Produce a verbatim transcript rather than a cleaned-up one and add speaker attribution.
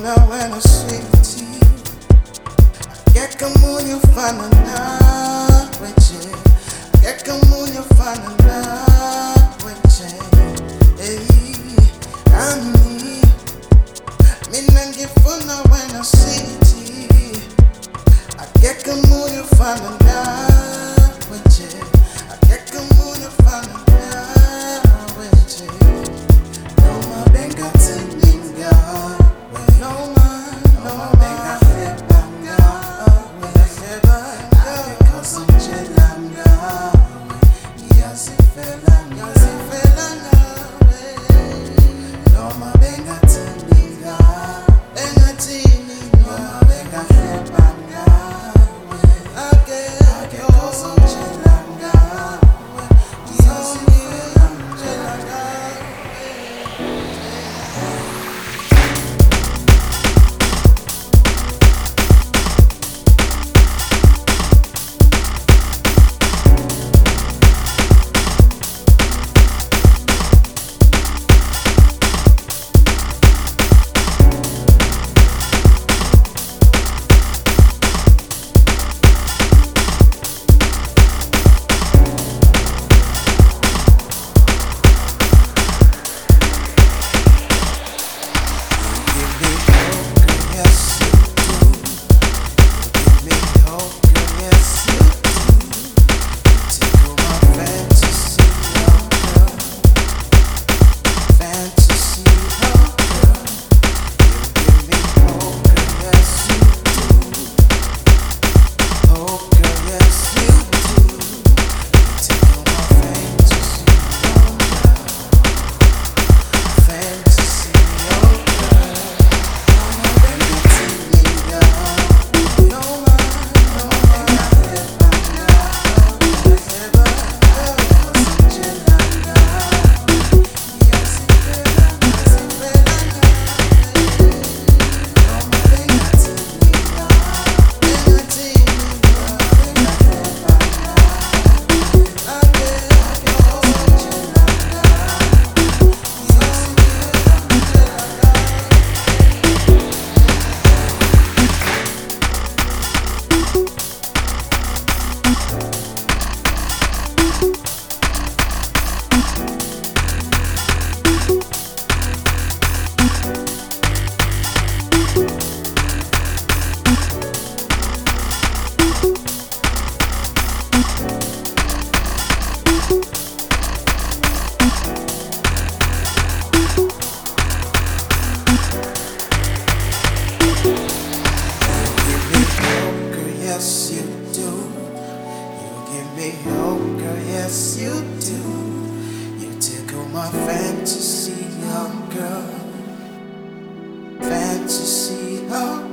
Speaker 1: Ningifuna wena sweetie, akekho omunye ufana nawe nje, akekho omunye ufana nawe nje. Hey, ami, mina ngifuna wena sweetie, akekho omunye ufana nawe nje, akekho omunye ufana nawe nje. Noma bengathini ngawe, noma noma bengahleba ngawe, akekho ozongitshela ngawe, ngiyazifela ngiyazifela ngawe. Noma bengathini ngawe, bengathini noma bengahleba ngawe, akekho ozongitshela ngawe, ngiyazifela ngiyazifela ngawe. Yes, you do. You give me hope, girl, yes, you do. You tickle my fantasy, young girl. Fantasy, oh.